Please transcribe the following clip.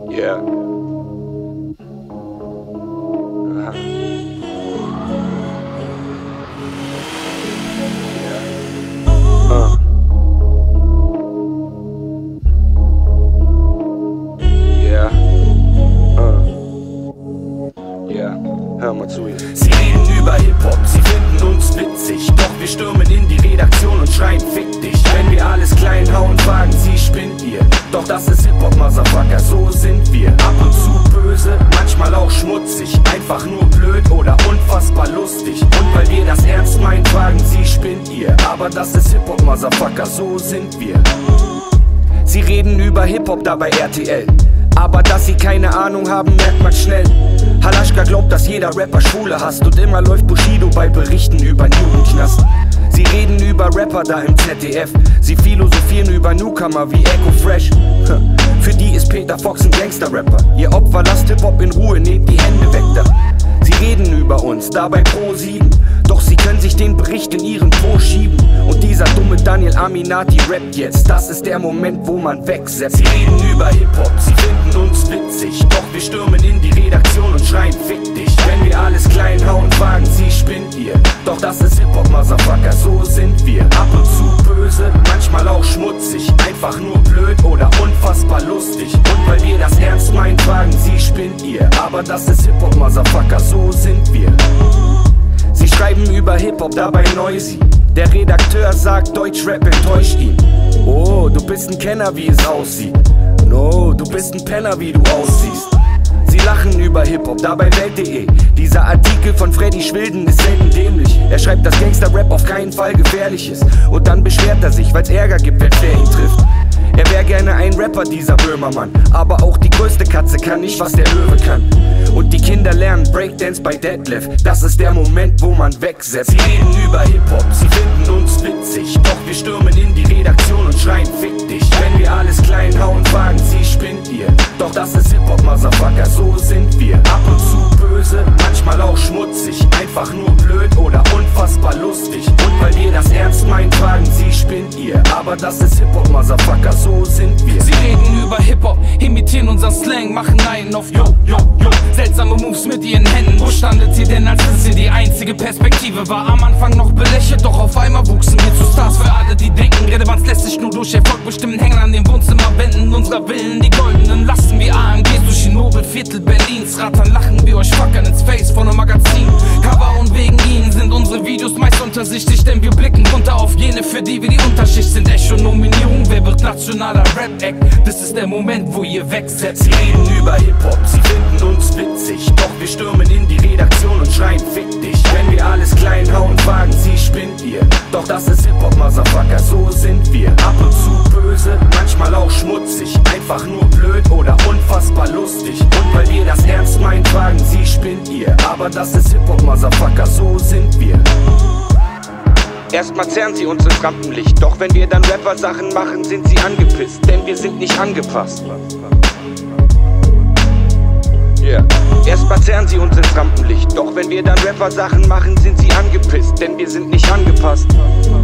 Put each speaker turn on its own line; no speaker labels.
Yeah. Aha. Yeah. Yeah. Hör mal zu ihr.
Sie reden über Hip-Hop, sie finden uns witzig. Doch wir stürmen in die Redaktion und schreien fick dich. Wenn wir alles klein hauen, fragen sie, spinnt ihr? Doch das ist Hip-Hop, Motherfucker, so sind wir. Ab und zu böse, manchmal auch schmutzig. Einfach nur blöd oder unfassbar lustig. Und weil wir das ernst meinen, fragen sie, spinnt ihr? Aber das ist Hip-Hop, Motherfucker, so sind wir. Sie reden über Hip-Hop da bei RTL. Aber dass sie keine Ahnung haben, merkt man schnell. Halaschka glaubt, dass jeder Rapper Schwule hasst. Und immer läuft Bushido bei Berichten über den Jugendknast. Sie reden über Rapper da im ZDF. Sie philosophieren über Newcomer wie Echo Fresh. Für die ist Peter Fox ein Gangster-Rapper. Ihr Opfer, lasst Hip-Hop in Ruhe, nehmt die Hände weg da. Sie reden über uns, dabei Pro7. Doch sie können sich den Bericht in ihren Po schieben. Und dieser dumme Daniel Aminati rappt jetzt. Das ist der Moment, wo man wegsetzt. Sie reden über Hip-Hop, sie finden uns witzig. Doch wir stürmen in die Redaktion und schreien fick dich. Wenn wir alles klein hauen, fragen sie, spinnt ihr? Doch das ist Hip-Hop, Motherfucker, so sind wir. Ab und zu böse, manchmal auch schmutzig. Einfach nur blöd oder unfassbar lustig. Und weil wir das ernst meinen, fragen sie, spinnt ihr? Aber das ist Hip-Hop, Motherfucker, so sind wir. Sie schreiben über Hip-Hop, dabei Noisy. Der Redakteur sagt, Deutschrap enttäuscht ihn. Oh, du bist ein Kenner, wie es aussieht. No, du bist ein Penner, wie du aussiehst. Sie lachen über Hip-Hop, dabei Welt.de. Dieser Artikel von Freddy Schwilden ist selten dämlich. Er schreibt, dass Gangster-Rap auf keinen Fall gefährlich ist. Und dann beschwert er sich, weil's Ärger gibt, wenn wer ihn trifft. Er wär gerne ein Rapper, dieser Böhmermann. Aber auch die größte Katze kann nicht, was der Löwe kann. Und die Kinder lernen Breakdance bei Detlef. Das ist der Moment, wo man wegsetzt. Sie reden über Hip-Hop, sie finden uns witzig. Doch wir stürmen in die Redaktion und schreien fick dich. Wenn wir alles klein hauen, fragen sie, spinnt ihr? Doch das ist Hip-Hop, Motherfucker, so sind wir. Ab und zu böse, manchmal auch schmutzig. Einfach nur blöd oder unfassbar lustig. Und weil wir das ernst meinen, fragen sie, spinnt ihr? Aber das ist Hip-Hop, Motherfucker, so sind wir.
Sie reden über Hip-Hop, imitieren unseren Slang, machen einen auf Yo, Yo, Yo. Seltsame Moves mit ihren Händen. Wo standet ihr denn, als es hier die einzige Perspektive war? Am Anfang noch belächelt, doch auf einmal wuchsen wir zu Stars. Für alle, die denken, Relevanz lässt sich nur durch Erfolg bestimmen. Hängen an den Wohnzimmerwänden unserer Villen, die goldenen lassen wie AMGs durch die Nobelviertel Berlins. Rattern, lachen wir euch fuckern ins Face von einem Magazin. Cover und wegen ihnen sind unsere Videos meist untersichtig, denn wir blicken runter auf jene, für die wir die Unterschicht sind. Echo-Nominierung, wer wird nationaler Rap-Act? Das ist der Moment, wo ihr wegsetzt.
Sie reden über Hip-Hop, sie finden uns witzig. Doch wir stürmen in die Redaktion und schreien fick dich. Wenn wir alles klein hauen, fragen sie, spinnt ihr? Doch das ist Hip-Hop, Motherfucker, so sind wir. Ab und zu böse, manchmal auch schmutzig. Einfach nur blöd oder unfassbar lustig. Und weil wir das ernst meinen, fragen sie, spinnt ihr? Aber das ist Hip-Hop, Motherfucker, so sind wir.
Erstmal zerren sie uns ins Rampenlicht. Doch wenn wir dann Rapper-Sachen machen, sind sie angepisst. Denn wir sind nicht angepasst. Yeah. Erstmal zerren sie uns ins Rampenlicht. Doch wenn wir dann Rapper-Sachen machen, sind sie angepisst. Denn wir sind nicht angepasst.